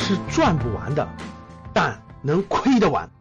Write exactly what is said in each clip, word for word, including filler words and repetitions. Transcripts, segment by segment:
是赚不完的，但能亏得完。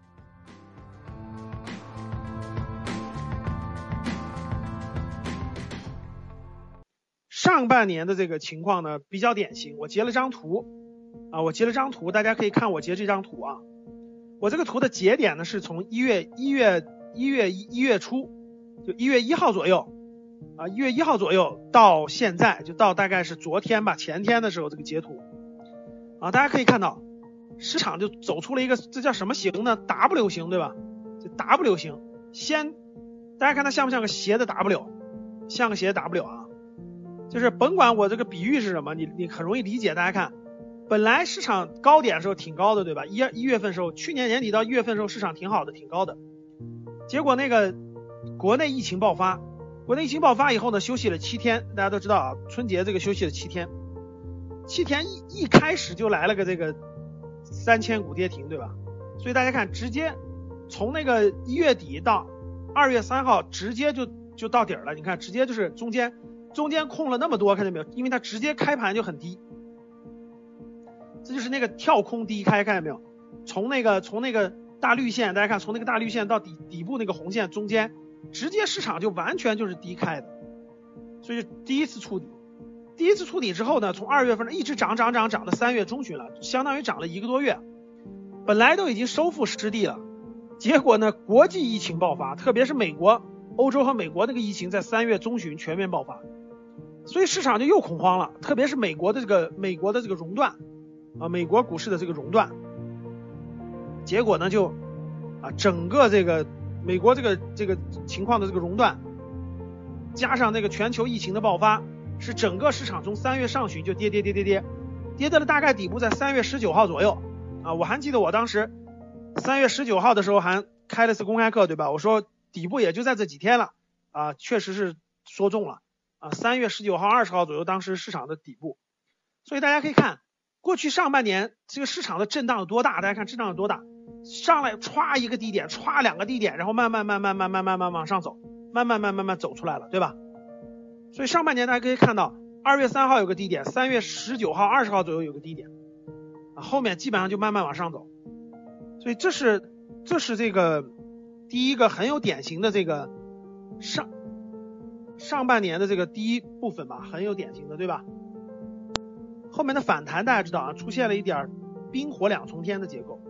上半年的这个情况呢比较典型，我截了张图啊，我截了张图，大家可以看我截这张图啊。我这个图的节点呢是从一月一月一月一月初，就一月一号左右啊，一月一号左右到现在，就到大概是昨天吧，前天的时候这个截图啊，大家可以看到市场就走出了一个，这叫什么形呢？ W 型，对吧？这 W 型，先大家看它像不像个斜的 W？ 像个斜的 W 啊。就是甭管我这个比喻是什么，你你很容易理解。大家看，本来市场高点的时候挺高的，对吧？一一月份时候，去年年底到一月份时候市场挺好的，挺高的。结果那个国内疫情爆发，国内疫情爆发以后呢，休息了七天，大家都知道啊，春节这个休息了七天，七天一一开始就来了个这个三千股跌停，对吧？所以大家看，直接从那个一月底到二月三号，直接就就到底了。你看，直接就是中间。中间空了那么多，看见没有？因为它直接开盘就很低，这就是那个跳空低开，看见没有？从那个从那个大绿线，大家看，从那个大绿线到底底部那个红线中间，直接市场就完全就是低开的，所以第一次触底，第一次触底之后呢，从二月份一直涨涨涨涨到三月中旬了，相当于涨了一个多月，本来都已经收复失地了，结果呢，国际疫情爆发，特别是美国、欧洲和美国那个疫情在三月中旬全面爆发。所以市场就又恐慌了，特别是美国的这个美国的这个熔断啊，美国股市的这个熔断，结果呢就啊整个这个美国这个这个情况的这个熔断，加上那个全球疫情的爆发，使整个市场从三月上旬就跌跌跌跌跌，跌到了大概底部在三月十九号左右啊，我还记得我当时三月十九号的时候还开了次公开课，对吧？我说底部也就在这几天了啊，确实是说中了。啊，三月十九号、二十号左右，当时市场的底部，所以大家可以看，过去上半年这个市场的震荡有多大？大家看震荡有多大？上来歘一个低点，歘两个低点，然后慢慢慢慢慢慢慢慢往上走，慢慢慢慢慢走出来了，对吧？所以上半年大家可以看到，二月三号有个低点，三月十九号、二十号左右有个低点，啊，后面基本上就慢慢往上走，所以这是这是这个第一个很有典型的这个上。上半年的这个第一部分吧，很有典型的，对吧？后面的反弹大家知道啊，出现了一点冰火两重天的结构。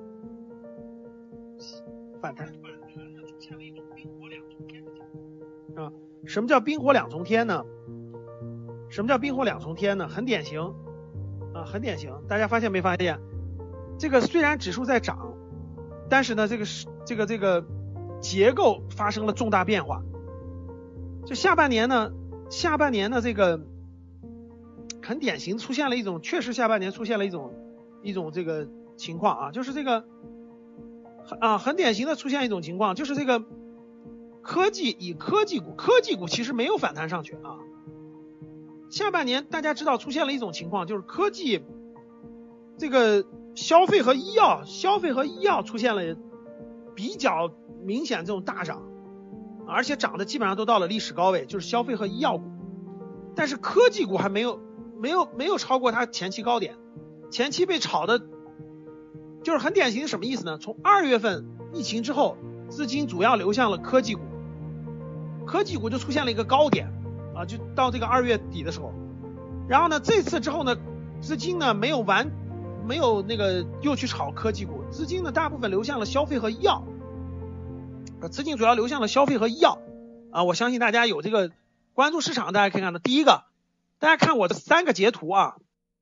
反弹反弹呢，出现了一种冰火两重天的结构啊。什么叫冰火两重天呢？什么叫冰火两重天呢？很典型啊，很典型。大家发现没发现？这个虽然指数在涨，但是呢，这个是这个这个结构发生了重大变化。就下半年呢，下半年的这个很典型出现了一种，确实下半年出现了一种一种这个情况啊，就是这个啊很典型的出现一种情况，就是这个科技以科技股，科技股其实没有反弹上去啊。下半年大家知道出现了一种情况，就是科技这个消费和医药，消费和医药出现了比较明显这种大涨。而且涨的基本上都到了历史高位，就是消费和医药股，但是科技股还没有没有没有超过它前期高点，前期被炒的，就是很典型什么意思呢？从二月份疫情之后，资金主要流向了科技股，科技股就出现了一个高点啊，就到这个二月底的时候，然后呢这次之后呢，资金呢没有完没有那个又去炒科技股，资金呢大部分流向了消费和医药。资金主要流向了消费和医药啊，我相信大家有这个关注市场，大家可以看到，第一个，大家看我的三个截图啊。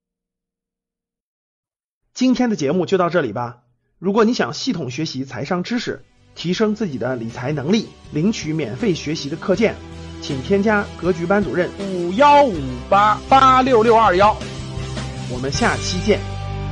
今天的节目就到这里吧。如果你想系统学习财商知识，提升自己的理财能力，领取免费学习的课件，请添加格局班主任五幺五八八六六二幺。 我们下期见。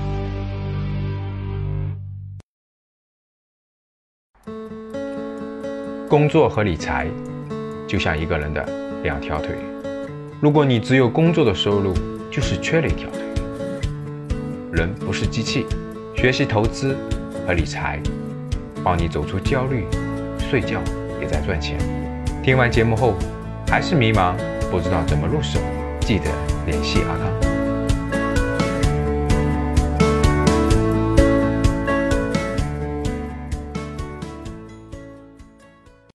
工作和理财就像一个人的两条腿，如果你只有工作的收入，就是缺了一条腿。人不是机器，学习投资和理财，帮你走出焦虑，睡觉也在赚钱。听完节目后还是迷茫，不知道怎么入手，记得联系阿康。